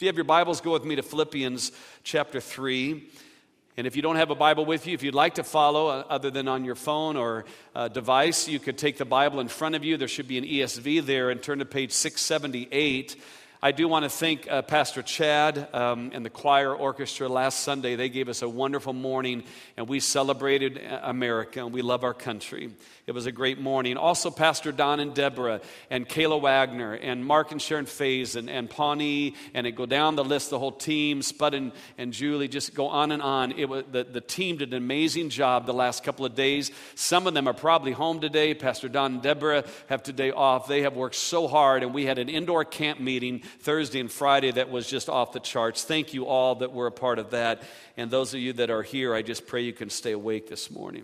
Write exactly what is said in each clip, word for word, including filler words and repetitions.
If you have your Bibles, go with me to Philippians chapter three. And if you don't have a Bible with you, if you'd like to follow, uh, other than on your phone or uh, device, you could take the Bible in front of you. There should be an E S V there, and turn to page six seventy-eight. I do want to thank uh, Pastor Chad um, and the choir orchestra last Sunday. They gave us a wonderful morning, and we celebrated America, and we love our country. It was a great morning. Also, Pastor Don and Deborah and Kayla Wagner and Mark and Sharon Faze and, and Pawnee, and it go down the list, the whole team, Spud and, and Julie, just go on and on. It was, the, the team did an amazing job the last couple of days. Some of them are probably home today. Pastor Don and Deborah have today off. They have worked so hard, and we had an indoor camp meeting Thursday and Friday that was just off the charts. Thank you all that were a part of that. And those of you that are here, I just pray you can stay awake this morning.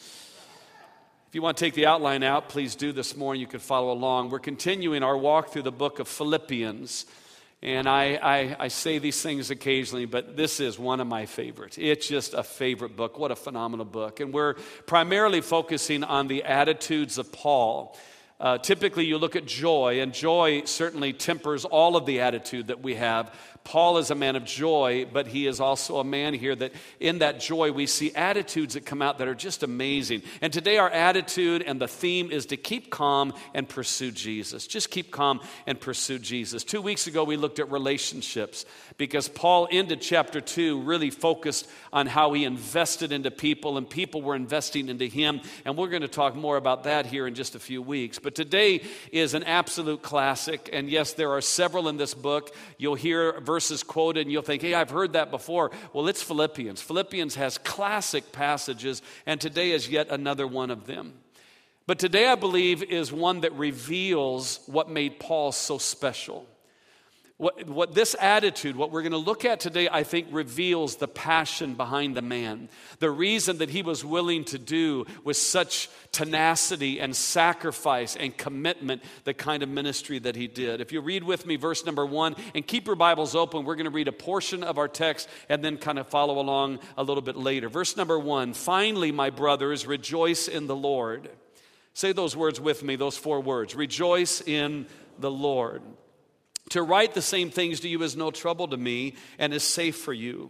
If you want to take the outline out, please do this morning. You can follow along. We're continuing our walk through the book of Philippians. And I, I, I say these things occasionally, but this is one of my favorites. It's just a favorite book. What a phenomenal book. And we're primarily focusing on the attitudes of Paul. Uh, typically, you look at joy, and joy certainly tempers all of the attitude that we have. Paul is a man of joy, but he is also a man here that in that joy we see attitudes that come out that are just amazing. And today our attitude and the theme is to keep calm and pursue Jesus. Just keep calm and pursue Jesus. Two weeks ago we looked at relationships because Paul ended chapter two really focused on how he invested into people and people were investing into him. And we're going to talk more about that here in just a few weeks. But today is an absolute classic. And yes, there are several in this book. You'll hear verses quoted and you'll think, hey, I've heard that before. Well, it's Philippians. Philippians has classic passages, and today is yet another one of them. But today, I believe, is one that reveals what made Paul so special. What, what this attitude, what we're going to look at today, I think reveals the passion behind the man. The reason that he was willing to do with such tenacity and sacrifice and commitment the kind of ministry that he did. If you read with me verse number one, and keep your Bibles open, we're going to read a portion of our text and then kind of follow along a little bit later. Verse number one, finally, my brothers, rejoice in the Lord. Say those words with me, those four words. Rejoice in the Lord. To write the same things to you is no trouble to me and is safe for you.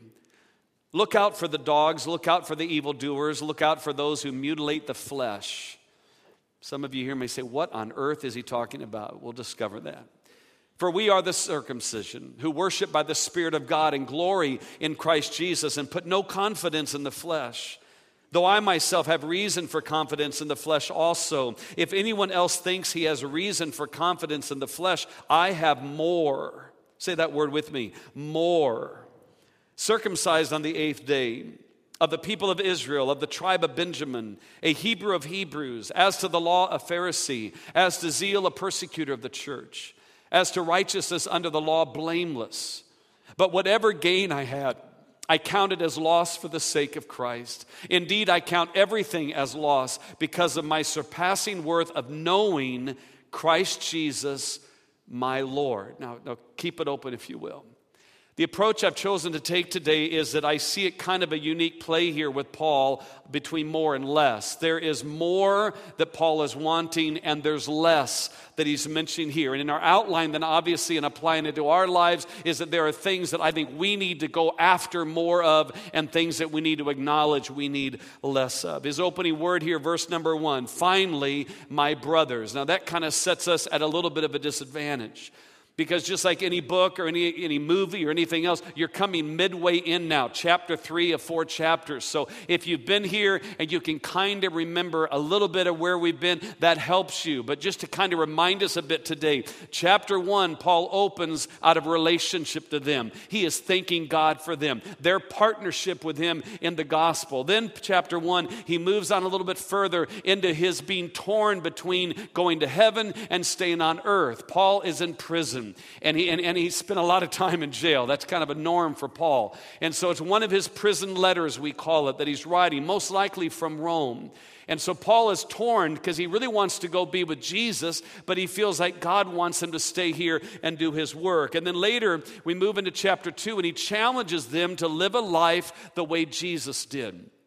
Look out for the dogs, look out for the evildoers, look out for those who mutilate the flesh. Some of you hear me say, what on earth is he talking about? We'll discover that. For we are the circumcision, who worship by the Spirit of God and glory in Christ Jesus and put no confidence in the flesh. Though I myself have reason for confidence in the flesh also. If anyone else thinks he has reason for confidence in the flesh, I have more. Say that word with me. More. Circumcised on the eighth day, of the people of Israel, of the tribe of Benjamin, a Hebrew of Hebrews, as to the law a Pharisee, as to zeal a persecutor of the church, as to righteousness under the law blameless. But whatever gain I had, I count it as loss for the sake of Christ. Indeed, I count everything as loss because of my surpassing worth of knowing Christ Jesus, my Lord. Now, now keep it open if you will. The approach I've chosen to take today is that I see it kind of a unique play here with Paul between more and less. There is more that Paul is wanting, and there's less that he's mentioning here. And in our outline, then obviously, and applying it to our lives, is that there are things that I think we need to go after more of, and things that we need to acknowledge we need less of. His opening word here, verse number one, finally, my brothers. Now that kind of sets us at a little bit of a disadvantage. Because just like any book or any, any movie or anything else, you're coming midway in now, chapter three of four chapters. So if you've been here and you can kind of remember a little bit of where we've been, that helps you. But just to kind of remind us a bit today, chapter one, Paul opens out of relationship to them. He is thanking God for them, their partnership with him in the gospel. Then chapter one, he moves on a little bit further into his being torn between going to heaven and staying on earth. Paul is in prison. And he, and, and he spent a lot of time in jail. That's kind of a norm for Paul. And so it's one of his prison letters, we call it, that he's writing, most likely from Rome. And so Paul is torn because he really wants to go be with Jesus, but he feels like God wants him to stay here and do his work. And then later we move into chapter two, and he challenges them to live a life the way Jesus did.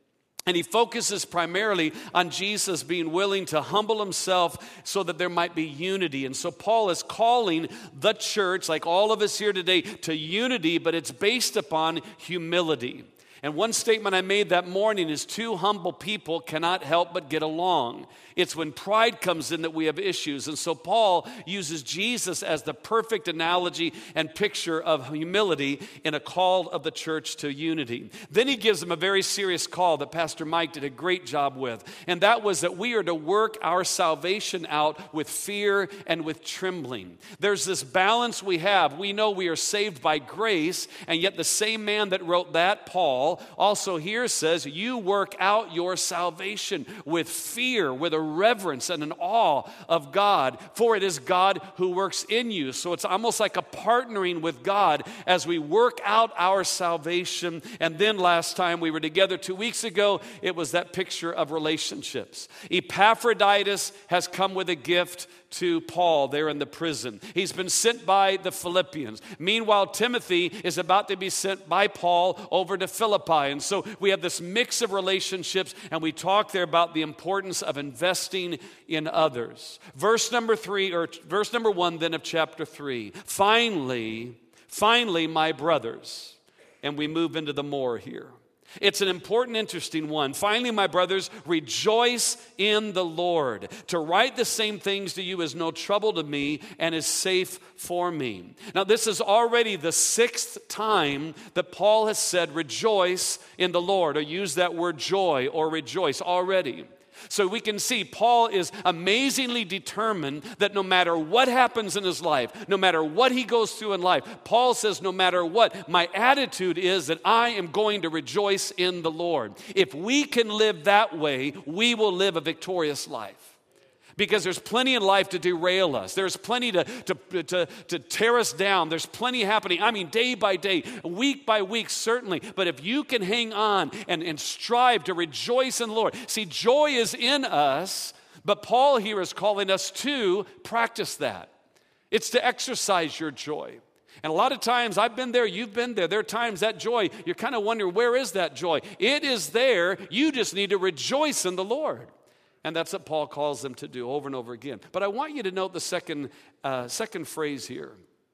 And he focuses primarily on Jesus being willing to humble himself so that there might be unity. And so Paul is calling the church, like all of us here today, to unity, but it's based upon humility. And one statement I made that morning is two humble people cannot help but get along. It's when pride comes in that we have issues. And so Paul uses Jesus as the perfect analogy and picture of humility in a call of the church to unity. Then he gives them a very serious call that Pastor Mike did a great job with. And that was that we are to work our salvation out with fear and with trembling. There's this balance we have. We know we are saved by grace, and yet the same man that wrote that, Paul, also here says, you work out your salvation with fear, with a reverence and an awe of God, for it is God who works in you. So it's almost like a partnering with God as we work out our salvation. And then last time we were together two weeks ago, it was that picture of relationships. Epaphroditus has come with a gift to Paul there in the prison. He's been sent by the Philippians. Meanwhile, Timothy is about to be sent by Paul over to Philippi. And so we have this mix of relationships, and we talk there about the importance of investing in others. Verse number three, or verse number one then of chapter three. Finally, finally, my brothers. And we move into the more here. It's an important, interesting one. Finally, my brothers, rejoice in the Lord. To write the same things to you is no trouble to me and is safe for me. Now, this is already the sixth time that Paul has said rejoice in the Lord, or use that word joy or rejoice already. So we can see Paul is amazingly determined that no matter what happens in his life, no matter what he goes through in life, Paul says, no matter what, my attitude is that I am going to rejoice in the Lord. If we can live that way, we will live a victorious life. Because there's plenty in life to derail us. There's plenty to, to, to, to tear us down. There's plenty happening, I mean, day by day, week by week, certainly. But if you can hang on and, and strive to rejoice in the Lord. See, joy is in us, but Paul here is calling us to practice that. It's to exercise your joy. And a lot of times, I've been there, you've been there. There are times that joy, you're kind of wondering, where is that joy? It is there. You just need to rejoice in the Lord. And that's what Paul calls them to do over and over again. But I want you to note the second, uh, second phrase here.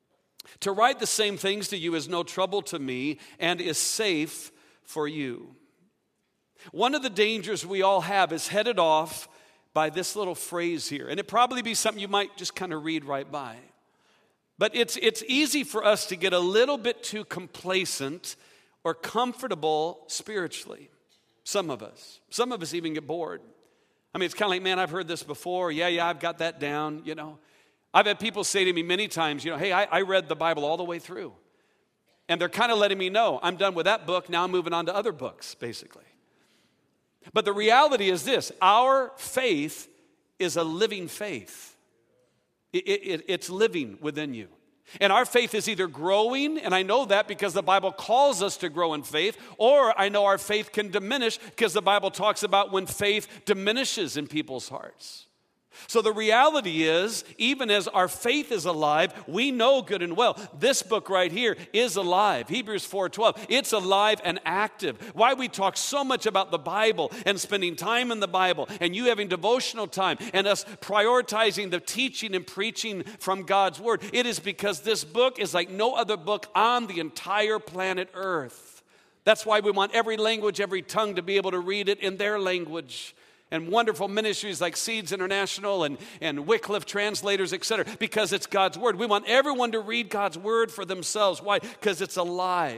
To write the same things to you is no trouble to me and is safe for you. One of the dangers we all have is headed off by this little phrase here. And it'd probably be something you might just kind of read right by. But it's, it's easy for us to get a little bit too complacent or comfortable spiritually. Some of us. Some of us even get bored. I mean, it's kind of like, man, I've heard this before. Yeah, yeah, I've got that down, you know. I've had people say to me many times, you know, hey, I, I read the Bible all the way through. And they're kind of letting me know, I'm done with that book, now I'm moving on to other books, basically. But the reality is this, our faith is a living faith. It, it, it's living within you. And our faith is either growing, and I know that because the Bible calls us to grow in faith, or I know our faith can diminish because the Bible talks about when faith diminishes in people's hearts. So the reality is, even as our faith is alive, we know good and well, this book right here is alive. Hebrews four twelve, it's alive and active. Why we talk so much about the Bible and spending time in the Bible and you having devotional time and us prioritizing the teaching and preaching from God's Word, it is because this book is like no other book on the entire planet Earth. That's why we want every language, every tongue to be able to read it in their language. And wonderful ministries like Seeds International and, and Wycliffe Translators, et cetera, because it's God's Word. We want everyone to read God's Word for themselves. Why? Because it's alive.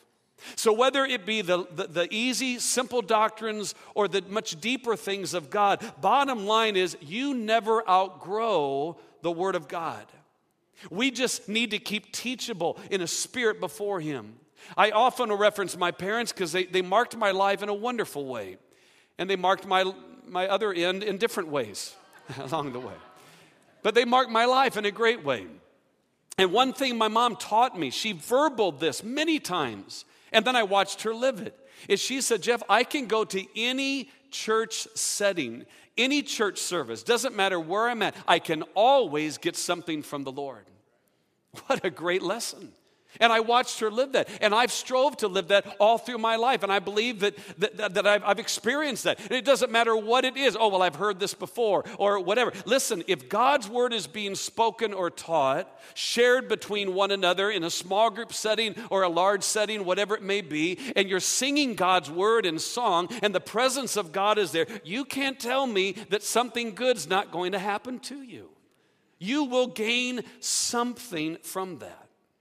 So whether it be the, the, the easy, simple doctrines or the much deeper things of God, bottom line is you never outgrow the Word of God. We just need to keep teachable in a spirit before Him. I often will reference my parents because they, they marked my life in a wonderful way. And they marked my my other end in different ways along the way. But they marked my life in a great way. And one thing my mom taught me, she verbaled this many times, and then I watched her live it, is she said, Jeff, I can go to any church setting, any church service, doesn't matter where I'm at, I can always get something from the Lord. What a great lesson. And I watched her live that. And I've strove to live that all through my life. And I believe that, that, that I've, I've experienced that. And it doesn't matter what it is. Oh, well, I've heard this before or whatever. Listen, if God's word is being spoken or taught, shared between one another in a small group setting or a large setting, whatever it may be, and you're singing God's word in song and the presence of God is there, you can't tell me that something good's not going to happen to you. You will gain something from that.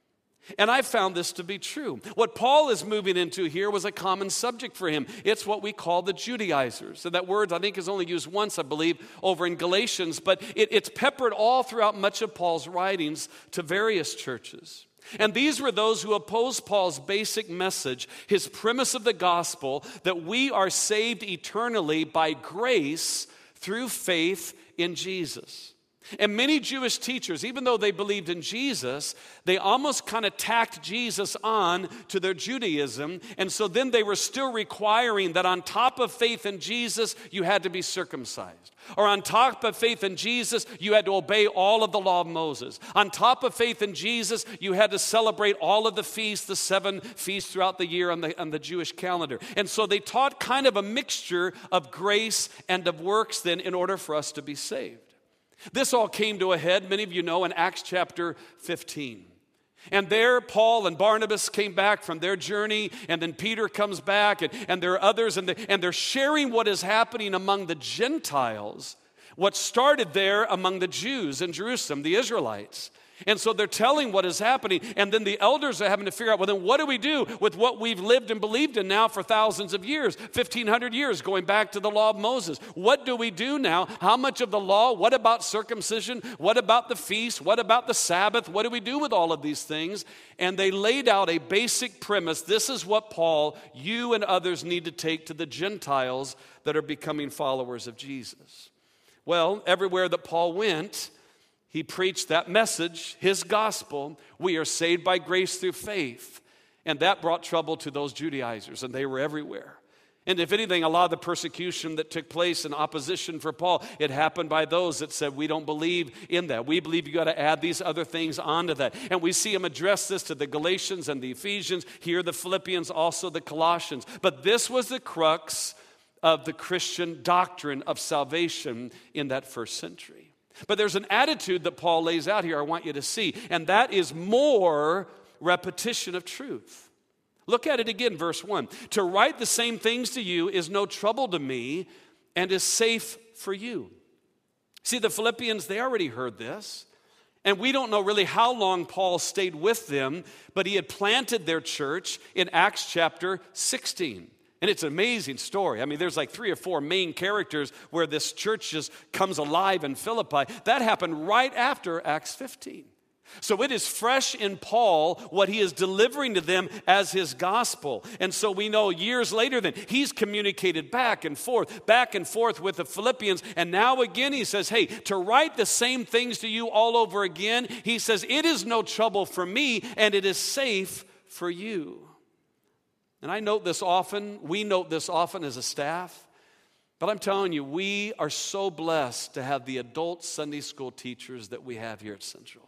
And I found this to be true. What Paul is moving into here was a common subject for him. It's what we call the Judaizers. And that word, I think, is only used once, I believe, over in Galatians. But it, it's peppered all throughout much of Paul's writings to various churches. And these were those who opposed Paul's basic message, his premise of the gospel, that we are saved eternally by grace through faith in Jesus. And many Jewish teachers, even though they believed in Jesus, they almost kind of tacked Jesus on to their Judaism. And so then they were still requiring that on top of faith in Jesus, you had to be circumcised. Or on top of faith in Jesus, you had to obey all of the law of Moses. On top of faith in Jesus, you had to celebrate all of the feasts, the seven feasts throughout the year on the, on the Jewish calendar. And so they taught kind of a mixture of grace and of works then in order for us to be saved. This all came to a head, many of you know, in Acts chapter fifteen. And there, Paul and Barnabas came back from their journey, and then Peter comes back, and, and there are others, and, they, and they're sharing what is happening among the Gentiles, what started there among the Jews in Jerusalem, the Israelites. And so they're telling what is happening, and then the elders are having to figure out, well, then what do we do with what we've lived and believed in now for thousands of years, fifteen hundred years, going back to the law of Moses? What do we do now? How much of the law? What about circumcision? What about the feast? What about the Sabbath? What do we do with all of these things? And they laid out a basic premise. This is what Paul, you and others need to take to the Gentiles that are becoming followers of Jesus. Well, everywhere that Paul went, he preached that message, his gospel. We are saved by grace through faith. And that brought trouble to those Judaizers, and they were everywhere. And if anything, a lot of the persecution that took place in opposition for Paul, it happened by those that said, we don't believe in that. We believe you got to add these other things onto that. And we see him address this to the Galatians and the Ephesians, here the Philippians, also the Colossians. But this was the crux of the Christian doctrine of salvation in that first century. But there's an attitude that Paul lays out here I want you to see, and that is more repetition of truth. Look at it again, verse one. To write the same things to you is no trouble to me and is safe for you. See, the Philippians, they already heard this, and we don't know really how long Paul stayed with them, but he had planted their church in Acts chapter sixteen. And it's an amazing story. I mean, there's like three or four main characters where this church just comes alive in Philippi. That happened right after Acts fifteen. So it is fresh in Paul what he is delivering to them as his gospel. And so we know years later then he's communicated back and forth, back and forth with the Philippians. And now again he says, hey, to write the same things to you all over again, he says, it is no trouble for me and it is safe for you. And I note this often, we note this often as a staff, but I'm telling you, we are so blessed to have the adult Sunday school teachers that we have here at Central.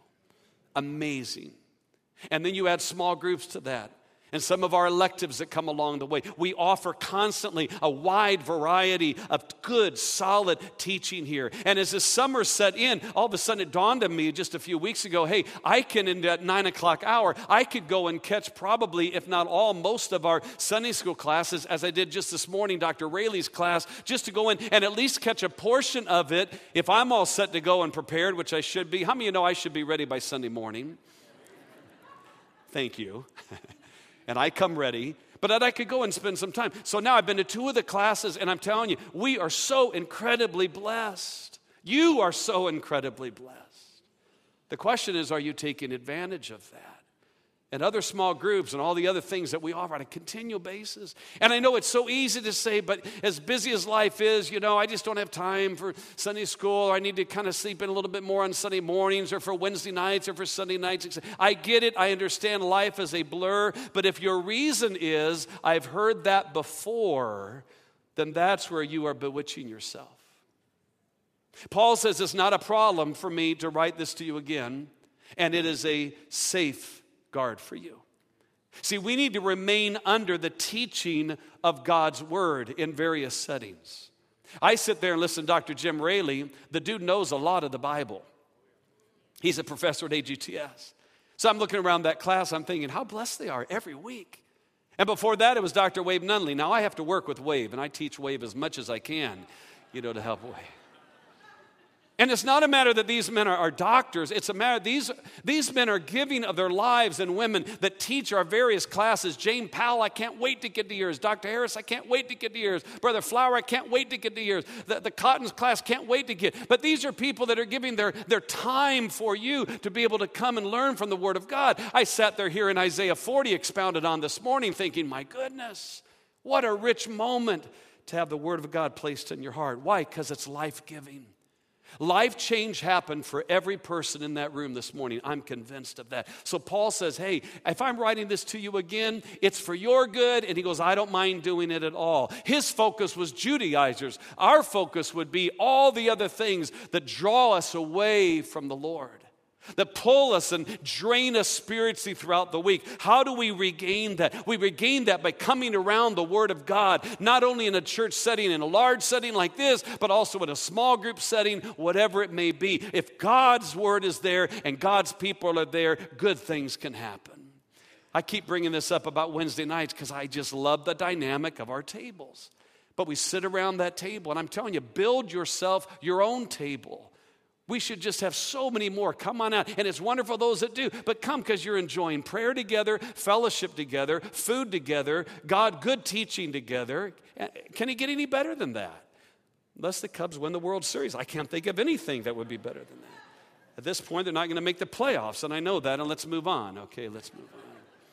Amazing. And then you add small groups to that. And some of our electives that come along the way. We offer constantly a wide variety of good, solid teaching here. And as the summer set in, all of a sudden it dawned on me just a few weeks ago, hey, I can, in that nine o'clock hour, I could go and catch probably, if not all, most of our Sunday school classes, as I did just this morning, Doctor Rayleigh's class, just to go in and at least catch a portion of it. If I'm all set to go and prepared, which I should be, how many of you know I should be ready by Sunday morning? Thank you. And I come ready, but that I could go and spend some time. So now I've been to two of the classes, and I'm telling you, we are so incredibly blessed. You are so incredibly blessed. The question is, are you taking advantage of that? And other small groups and all the other things that we offer on a continual basis. And I know it's so easy to say, but as busy as life is, you know, I just don't have time for Sunday school, or I need to kind of sleep in a little bit more on Sunday mornings, or for Wednesday nights, or for Sunday nights. I get it. I understand life is a blur. But if your reason is, I've heard that before, then that's where you are bewitching yourself. Paul says it's not a problem for me to write this to you again, and it is a safe guard for you. See, we need to remain under the teaching of God's word in various settings. I sit there and listen to Doctor Jim Raley. The dude knows a lot of the Bible. He's a professor at A G T S. So I'm looking around that class, I'm thinking, how blessed they are every week. And before that, it was Doctor Wave Nunley. Now, I have to work with Wave, and I teach Wave as much as I can, you know, to help Wave. And it's not a matter that these men are, are doctors. It's a matter, these, these men are giving of their lives, and women that teach our various classes. Jane Powell, I can't wait to get to yours. Doctor Harris, I can't wait to get to yours. Brother Flower, I can't wait to get to yours. The, the Cottons class, can't wait to get. But these are people that are giving their, their time for you to be able to come and learn from the Word of God. I sat there here in Isaiah forty expounded on this morning thinking, my goodness, what a rich moment to have the Word of God placed in your heart. Why? Because it's life-giving. Life change happened for every person in that room this morning. I'm convinced of that. So Paul says, hey, if I'm writing this to you again, it's for your good. And he goes, I don't mind doing it at all. His focus was Judaizers. Our focus would be all the other things that draw us away from the Lord, that pull us and drain us spiritually throughout the week. How do we regain that? We regain that by coming around the Word of God, not only in a church setting, in a large setting like this, but also in a small group setting, whatever it may be. If God's Word is there and God's people are there, good things can happen. I keep bringing this up about Wednesday nights because I just love the dynamic of our tables. But we sit around that table, and I'm telling you, build yourself your own table. We should just have so many more. Come on out. And it's wonderful those that do. But come because you're enjoying prayer together, fellowship together, food together, God, good teaching together. Can it get any better than that? Unless the Cubs win the World Series. I can't think of anything that would be better than that. At this point, they're not going to make the playoffs, and I know that, and let's move on. Okay, let's move on.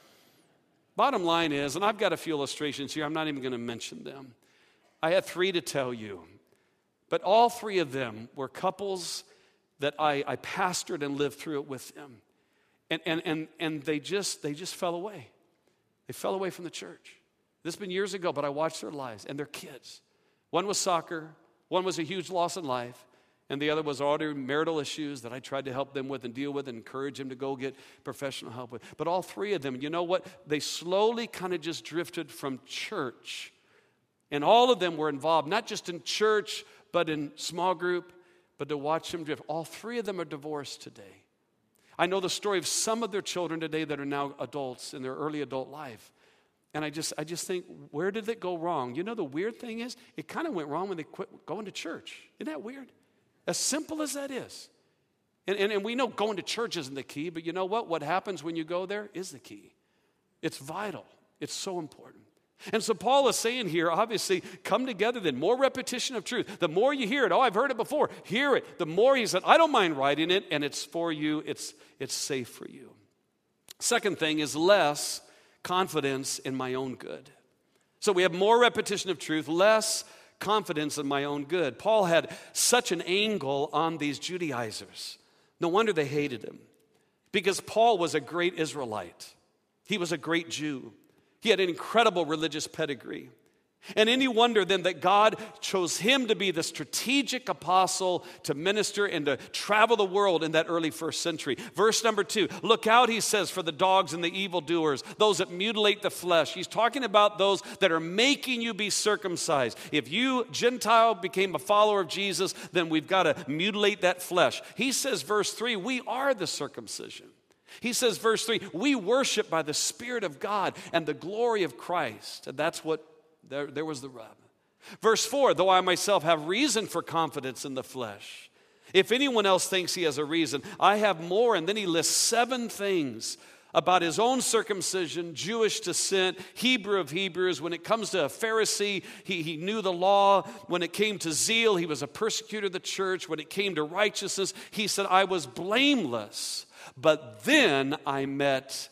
Bottom line is, and I've got a few illustrations here. I'm not even going to mention them. I had three to tell you. But all three of them were couples that I, I pastored and lived through it with them. And, and, and, and they just they just fell away. They fell away from the church. This has been years ago, but I watched their lives and their kids. One was soccer, one was a huge loss in life, and the other was already marital issues that I tried to help them with and deal with and encourage them to go get professional help with. But all three of them, you know what? They slowly kind of just drifted from church. And all of them were involved, not just in church, but in small group, but to watch them drift. All three of them are divorced today. I know the story of some of their children today that are now adults in their early adult life. And I just I just think, where did it go wrong? You know, the weird thing is, it kind of went wrong when they quit going to church. Isn't that weird? As simple as that is. And, and, and we know going to church isn't the key, but you know what? What happens when you go there is the key. It's vital. It's so important. And so Paul is saying here, obviously, come together then. More repetition of truth. The more you hear it, oh, I've heard it before, hear it. The more he said, I don't mind writing it, and it's for you, it's, it's safe for you. Second thing is less confidence in my own good. So we have more repetition of truth, less confidence in my own good. Paul had such an angle on these Judaizers. No wonder they hated him. Because Paul was a great Israelite. He was a great Jew. He had an incredible religious pedigree. And any wonder then that God chose him to be the strategic apostle to minister and to travel the world in that early first century. Verse number two, look out, he says, for the dogs and the evildoers, those that mutilate the flesh. He's talking about those that are making you be circumcised. If you, Gentile, became a follower of Jesus, then we've got to mutilate that flesh. He says, verse three, we are the circumcision. He says, verse three, we worship by the Spirit of God and the glory of Christ. And that's what, there, there was the rub. Verse four, though I myself have reason for confidence in the flesh. If anyone else thinks he has a reason, I have more. And then he lists seven things about his own circumcision, Jewish descent, Hebrew of Hebrews. When it comes to a Pharisee, he, he knew the law. When it came to zeal, he was a persecutor of the church. When it came to righteousness, he said, I was blameless. But then I met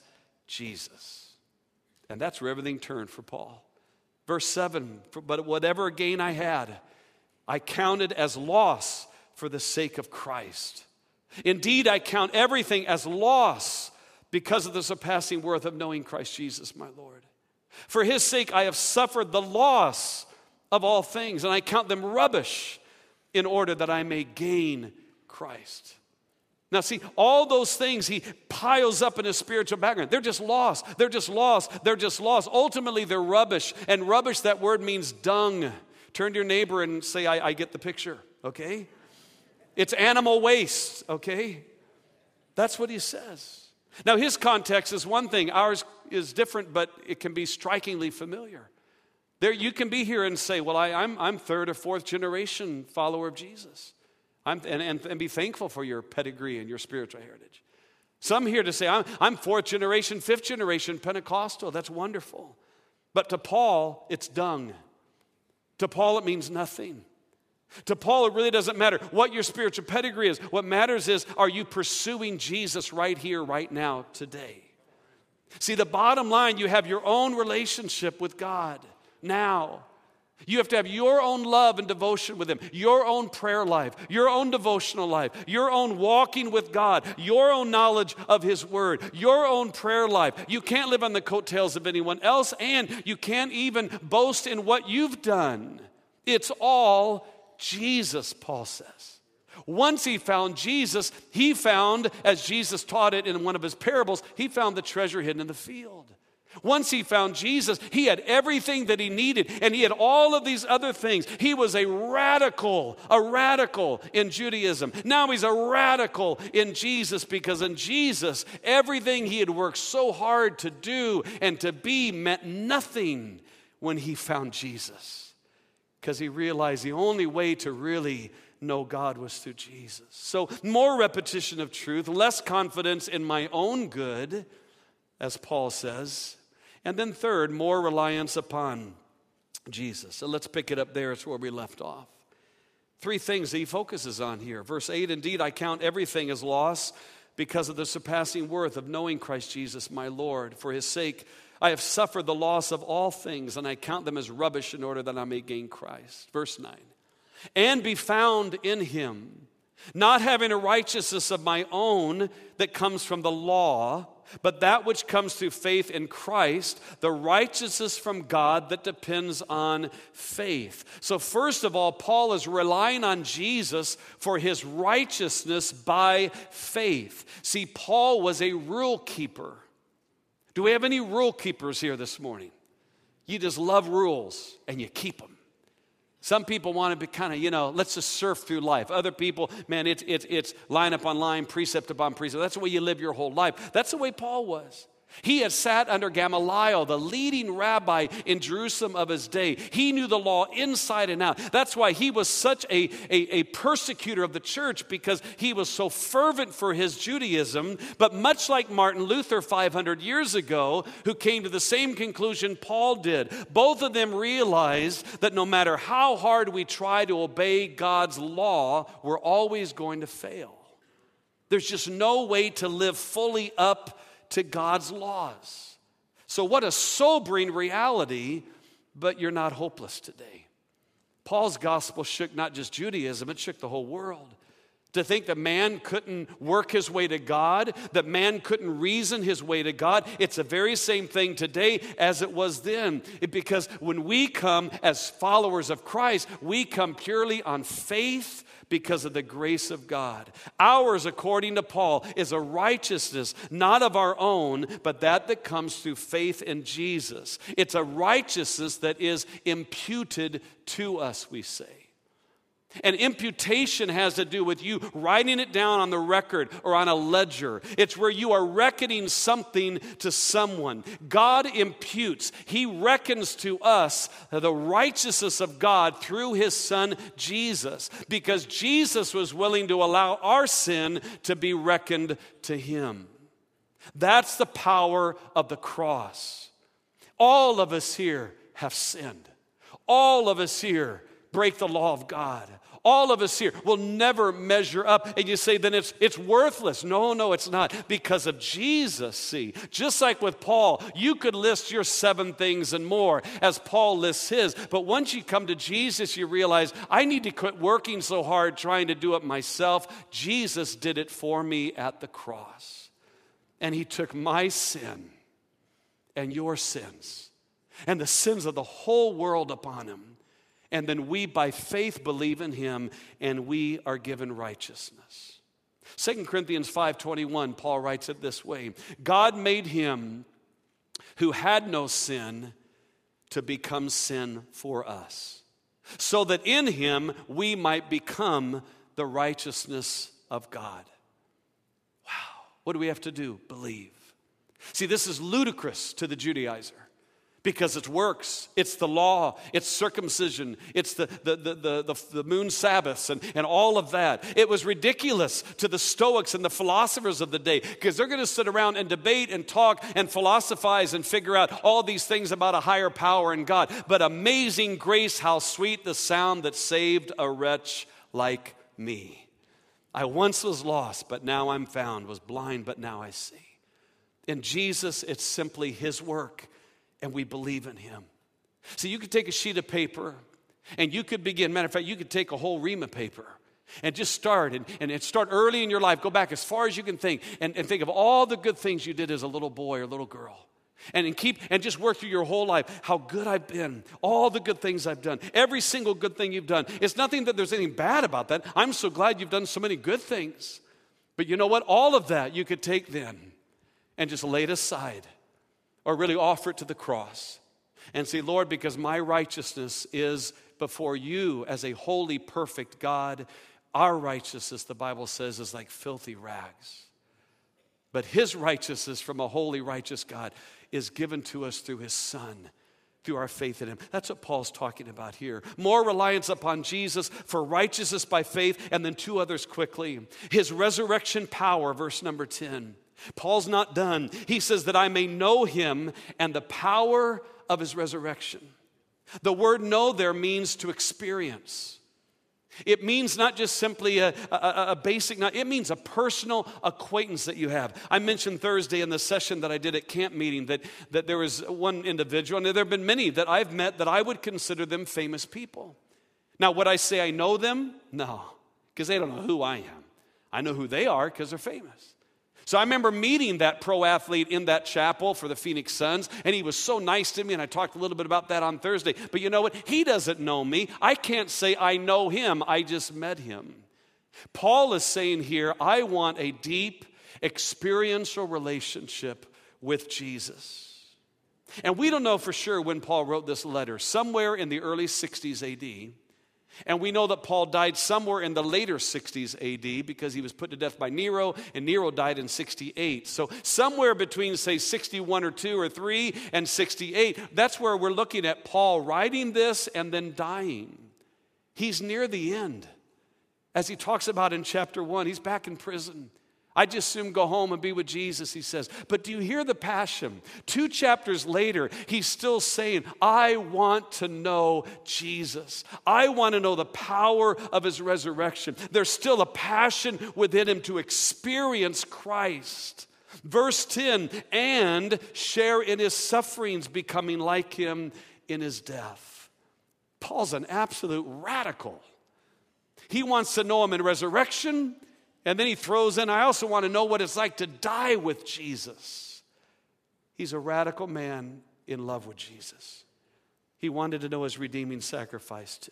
Jesus. And that's where everything turned for Paul. Verse seven, but whatever gain I had, I counted as loss for the sake of Christ. Indeed, I count everything as loss because of the surpassing worth of knowing Christ Jesus, my Lord. For his sake, I have suffered the loss of all things, and I count them rubbish in order that I may gain Christ. Now see, all those things he piles up in his spiritual background. They're just lost. They're just lost. They're just lost. Ultimately, they're rubbish. And rubbish, that word means dung. Turn to your neighbor and say, I, I get the picture, okay? It's animal waste, okay? That's what he says. Now, his context is one thing. Ours is different, but it can be strikingly familiar. There, you can be here and say, well, I, I'm, I'm third or fourth generation follower of Jesus. I'm, and, and, and be thankful for your pedigree and your spiritual heritage. Some here to say, I'm, I'm fourth generation, fifth generation Pentecostal. That's wonderful. But to Paul, it's dung. To Paul, it means nothing. To Paul, it really doesn't matter what your spiritual pedigree is. What matters is, are you pursuing Jesus right here, right now, today? See, the bottom line, you have your own relationship with God now. You have to have your own love and devotion with Him, your own prayer life, your own devotional life, your own walking with God, your own knowledge of His Word, your own prayer life. You can't live on the coattails of anyone else, and you can't even boast in what you've done. It's all Jesus, Paul says. Once he found Jesus, he found, as Jesus taught it in one of his parables, he found the treasure hidden in the field. Once he found Jesus, he had everything that he needed, and he had all of these other things. He was a radical, a radical in Judaism. Now he's a radical in Jesus, because in Jesus, everything he had worked so hard to do and to be meant nothing when he found Jesus, because he realized the only way to really know God was through Jesus. So more repetition of truth, less confidence in my own good, as Paul says. And then third, more reliance upon Jesus. So let's pick it up there. It's where we left off. Three things that he focuses on here. Verse eight, indeed, I count everything as loss because of the surpassing worth of knowing Christ Jesus, my Lord. For his sake, I have suffered the loss of all things, and I count them as rubbish in order that I may gain Christ. Verse nine, and be found in him, not having a righteousness of my own that comes from the law, but that which comes through faith in Christ, the righteousness from God that depends on faith. So first of all, Paul is relying on Jesus for his righteousness by faith. See, Paul was a rule keeper. Do we have any rule keepers here this morning? You just love rules and you keep them. Some people want to be kind of, you know, let's just surf through life. Other people, man, it's, it's, it's line upon line, precept upon precept. That's the way you live your whole life. That's the way Paul was. He had sat under Gamaliel, the leading rabbi in Jerusalem of his day. He knew the law inside and out. That's why he was such a, a, a persecutor of the church, because he was so fervent for his Judaism. But much like Martin Luther five hundred years ago, who came to the same conclusion Paul did, both of them realized that no matter how hard we try to obey God's law, we're always going to fail. There's just no way to live fully up to God's laws. So what a sobering reality, but you're not hopeless today. Paul's gospel shook not just Judaism, it shook the whole world. To think that man couldn't work his way to God, that man couldn't reason his way to God, it's the very same thing today as it was then. It, because when we come as followers of Christ, we come purely on faith because of the grace of God. Ours, according to Paul, is a righteousness not of our own, but that that comes through faith in Jesus. It's a righteousness that is imputed to us, we say. And imputation has to do with you writing it down on the record or on a ledger. It's where you are reckoning something to someone. God imputes. He reckons to us the righteousness of God through his Son, Jesus, because Jesus was willing to allow our sin to be reckoned to him. That's the power of the cross. All of us here have sinned. All of us here break the law of God. All of us here will never measure up. And you say, then it's, it's worthless. No, no, it's not. Because of Jesus, see. Just like with Paul, you could list your seven things and more as Paul lists his. But once you come to Jesus, you realize, I need to quit working so hard trying to do it myself. Jesus did it for me at the cross. And he took my sin and your sins and the sins of the whole world upon him. And then we, by faith, believe in him, and we are given righteousness. Second Corinthians five twenty-one, Paul writes it this way: God made him who had no sin to become sin for us, so that in him we might become the righteousness of God. Wow. What do we have to do? Believe. See, this is ludicrous to the Judaizer because it's works, it's the law, it's circumcision, it's the, the, the, the, the, the moon Sabbaths and, and all of that. It was ridiculous to the Stoics and the philosophers of the day because they're going to sit around and debate and talk and philosophize and figure out all these things about a higher power in God. But amazing grace, how sweet the sound that saved a wretch like me. I once was lost, but now I'm found, was blind, but now I see. In Jesus, it's simply his work, and we believe in him. So you could take a sheet of paper, and you could begin. Matter of fact, you could take a whole ream of paper and just start, and, and start early in your life. Go back as far as you can think, and, and think of all the good things you did as a little boy or little girl. And, and keep and just work through your whole life, how good I've been, all the good things I've done, every single good thing you've done. It's nothing that there's anything bad about that. I'm so glad you've done so many good things. But you know what? All of that you could take then and just lay it aside, or really offer it to the cross and say, Lord, because my righteousness is before you as a holy, perfect God, our righteousness, the Bible says, is like filthy rags. But his righteousness from a holy, righteous God is given to us through his Son, through our faith in him. That's what Paul's talking about here. More reliance upon Jesus for righteousness by faith, and then two others quickly. His resurrection power, verse number ten. Paul's not done. He says that I may know him and the power of his resurrection. The word know there means to experience. It means not just simply a, a, a basic, it means a personal acquaintance that you have. I mentioned Thursday in the session that I did at camp meeting that, that there was one individual, and there have been many that I've met that I would consider them famous people. Now, would I say I know them? No, because they don't know who I am. I know who they are because they're famous. So I remember meeting that pro athlete in that chapel for the Phoenix Suns, and he was so nice to me, and I talked a little bit about that on Thursday. But you know what? He doesn't know me. I can't say I know him. I just met him. Paul is saying here, I want a deep, experiential relationship with Jesus. And we don't know for sure when Paul wrote this letter, somewhere in the early sixties A D, and we know that Paul died somewhere in the later sixties A D because he was put to death by Nero, and Nero died in sixty-eight. So somewhere between, say, sixty-one or two or three and sixty-eight, that's where we're looking at Paul writing this and then dying. He's near the end. As he talks about in chapter one, he's back in prison. I just soon go home and be with Jesus, he says. But do you hear the passion? Two chapters later, he's still saying, I want to know Jesus. I want to know the power of his resurrection. There's still a passion within him to experience Christ. Verse ten, and share in his sufferings, becoming like him in his death. Paul's an absolute radical. He wants to know him in resurrection. And then he throws in, I also want to know what it's like to die with Jesus. He's a radical man in love with Jesus. He wanted to know his redeeming sacrifice too.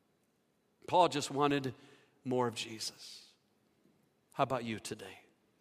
Paul just wanted more of Jesus. How about you today?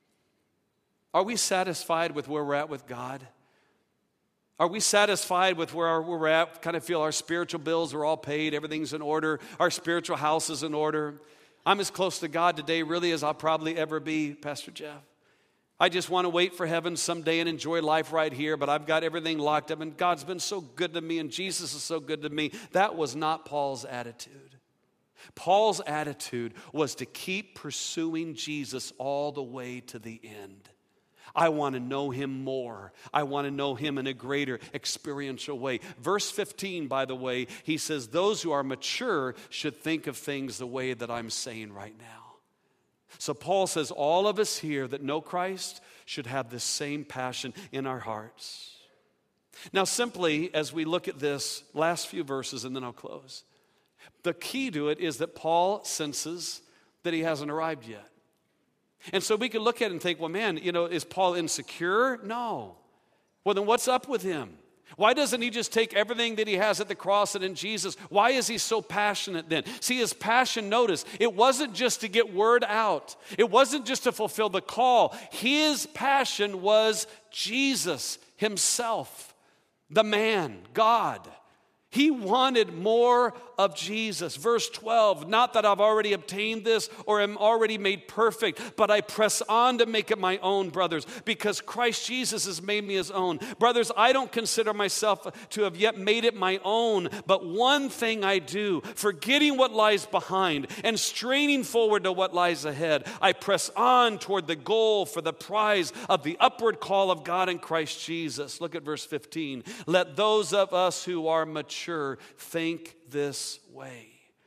Are we satisfied with where we're at with God? Are we satisfied with where we're at? Kind of feel our spiritual bills are all paid, everything's in order, our spiritual house is in order. I'm as close to God today really as I'll probably ever be, Pastor Jeff. I just want to wait for heaven someday and enjoy life right here, but I've got everything locked up, and God's been so good to me, and Jesus is so good to me. That was not Paul's attitude. Paul's attitude was to keep pursuing Jesus all the way to the end. I want to know him more. I want to know him in a greater experiential way. Verse fifteen, by the way, he says, those who are mature should think of things the way that I'm saying right now. So Paul says all of us here that know Christ should have this same passion in our hearts. Now, simply as we look at this last few verses, and then I'll close, the key to it is that Paul senses that he hasn't arrived yet. And so we can look at it and think, well, man, you know, is Paul insecure? No. Well, then what's up with him? Why doesn't he just take everything that he has at the cross and in Jesus? Why is he so passionate then? See, his passion, notice, it wasn't just to get word out. It wasn't just to fulfill the call. His passion was Jesus himself, the man, God. He wanted more of Jesus. Verse twelve, not that I've already obtained this or am already made perfect, but I press on to make it my own, brothers, because Christ Jesus has made me his own. Brothers, I don't consider myself to have yet made it my own, but one thing I do, forgetting what lies behind and straining forward to what lies ahead, I press on toward the goal for the prize of the upward call of God in Christ Jesus. Look at verse fifteen. Let those of us who are mature think this way.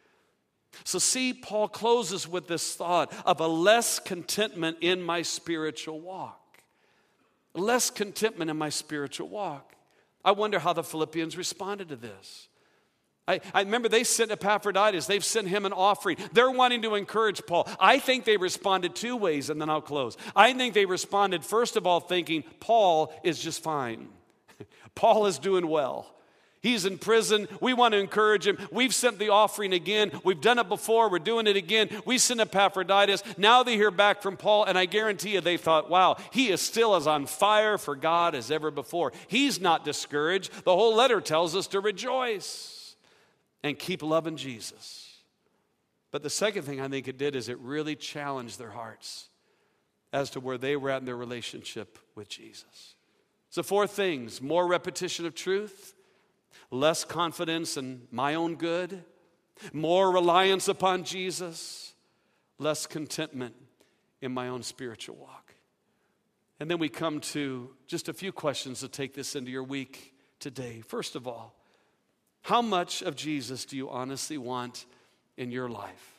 So see, Paul closes with this thought of a less contentment in my spiritual walk. Less contentment in my spiritual walk. I wonder how the Philippians responded to this. I, I remember they sent Epaphroditus. They've sent him an offering. They're wanting to encourage Paul. I think they responded two ways, and then I'll close. I think they responded, first of all, thinking Paul is just fine. Paul is doing well. He's in prison. We want to encourage him. We've sent the offering again. We've done it before. We're doing it again. We sent Epaphroditus. Now they hear back from Paul, and I guarantee you they thought, wow, he is still as on fire for God as ever before. He's not discouraged. The whole letter tells us to rejoice and keep loving Jesus. But the second thing I think it did is it really challenged their hearts as to where they were at in their relationship with Jesus. So four things: more repetition of truth, less confidence in my own good, more reliance upon Jesus, less contentment in my own spiritual walk. And then we come to just a few questions to take this into your week today. First of all, how much of Jesus do you honestly want in your life?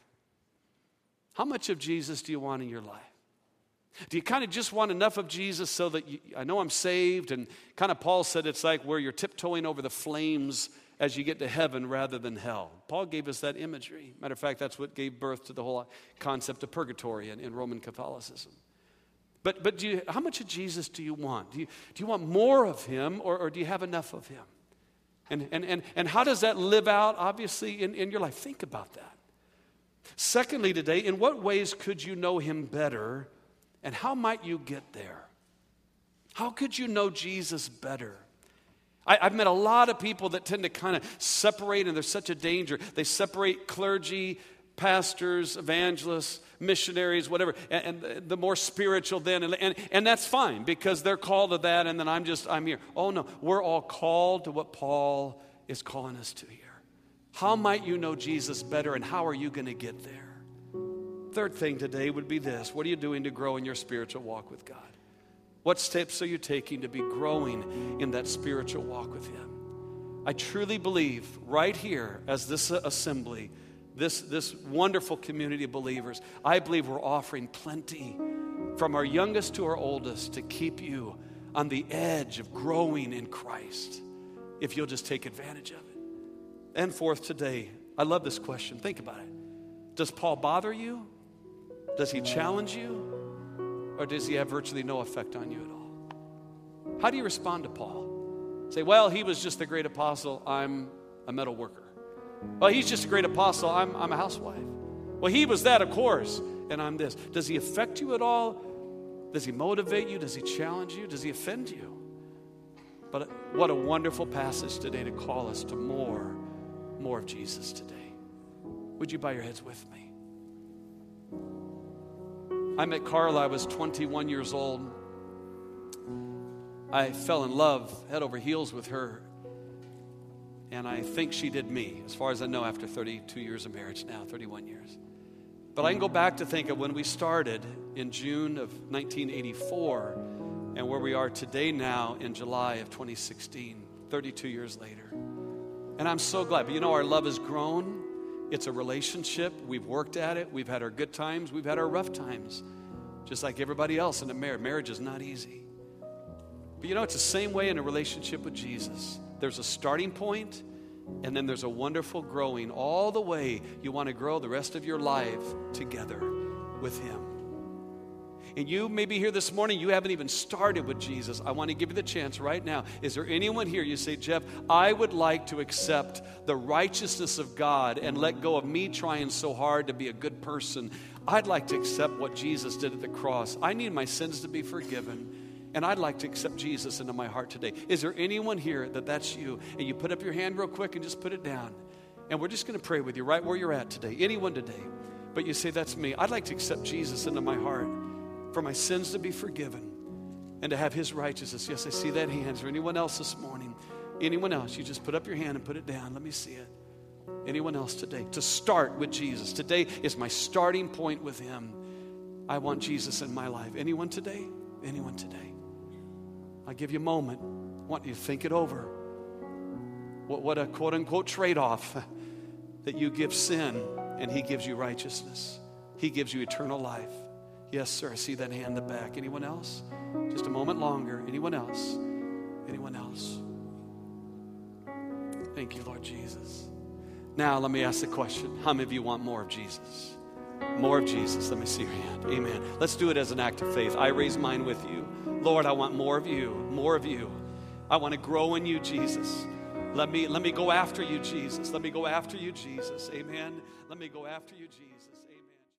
How much of Jesus do you want in your life? Do you kind of just want enough of Jesus so that you, I know I'm saved, and kind of Paul said it's like where you're tiptoeing over the flames as you get to heaven rather than hell. Paul gave us that imagery. Matter of fact, that's what gave birth to the whole concept of purgatory in, in Roman Catholicism. But but do you, how much of Jesus do you want? Do you, do you want more of him, or, or do you have enough of him? And, and, and, and how does that live out, obviously, in, in your life? Think about that. Secondly today, in what ways could you know him better? And how might you get there? How could you know Jesus better? I, I've met a lot of people that tend to kind of separate, and there's such a danger. They separate clergy, pastors, evangelists, missionaries, whatever, and, and the more spiritual then. And, and, and that's fine because they're called to that, and then I'm just, I'm here. Oh no, we're all called to what Paul is calling us to here. How might you know Jesus better, and how are you going to get there? Third thing today would be this: what are you doing to grow in your spiritual walk with God? What steps are you taking to be growing in that spiritual walk with him? I truly believe right here as this assembly, this, this wonderful community of believers, I believe we're offering plenty from our youngest to our oldest to keep you on the edge of growing in Christ if you'll just take advantage of it. And fourth today, I love this question. Think about it. Does Paul bother you? Does he challenge you? Or does he have virtually no effect on you at all? How do you respond to Paul? Say, well, he was just the great apostle. I'm a metal worker. Well, he's just a great apostle. I'm, I'm a housewife. Well, he was that, of course, and I'm this. Does he affect you at all? Does he motivate you? Does he challenge you? Does he offend you? But what a wonderful passage today to call us to more, more of Jesus today. Would you bow your heads with me? I met Carla. I was twenty-one years old. I fell in love head over heels with her. And I think she did me, as far as I know, after thirty-two years of marriage now, thirty-one years. But I can go back to think of when we started in June of nineteen eighty-four and where we are today now in July of twenty sixteen, thirty-two years later. And I'm so glad. But you know, our love has grown. It's a relationship. We've worked at it. We've had our good times. We've had our rough times. Just like everybody else in a marriage. Marriage is not easy. But you know, it's the same way in a relationship with Jesus. There's a starting point, and then there's a wonderful growing all the way you want to grow the rest of your life together with him. And you may be here this morning, you haven't even started with Jesus. I want to give you the chance right now. Is there anyone here, you say, Jeff, I would like to accept the righteousness of God and let go of me trying so hard to be a good person. I'd like to accept what Jesus did at the cross. I need my sins to be forgiven. And I'd like to accept Jesus into my heart today. Is there anyone here that that's you? And you put up your hand real quick and just put it down. And we're just going to pray with you right where you're at today. Anyone today. But you say, that's me. I'd like to accept Jesus into my heart for my sins to be forgiven and to have his righteousness. Yes, I see that hand. Is there anyone else this morning? Anyone else? You just put up your hand and put it down. Let me see it. Anyone else today? To start with Jesus. Today is my starting point with him. I want Jesus in my life. Anyone today? Anyone today? I'll give you a moment. I want you to think it over. What, what a quote-unquote trade-off that you give sin and he gives you righteousness. He gives you eternal life. Yes, sir. I see that hand in the back. Anyone else? Just a moment longer. Anyone else? Anyone else? Thank you, Lord Jesus. Now, let me ask the question. How many of you want more of Jesus? More of Jesus. Let me see your hand. Amen. Let's do it as an act of faith. I raise mine with you. Lord, I want more of you. More of you. I want to grow in you, Jesus. Let me, let me go after you, Jesus. Let me go after you, Jesus. Amen. Let me go after you, Jesus.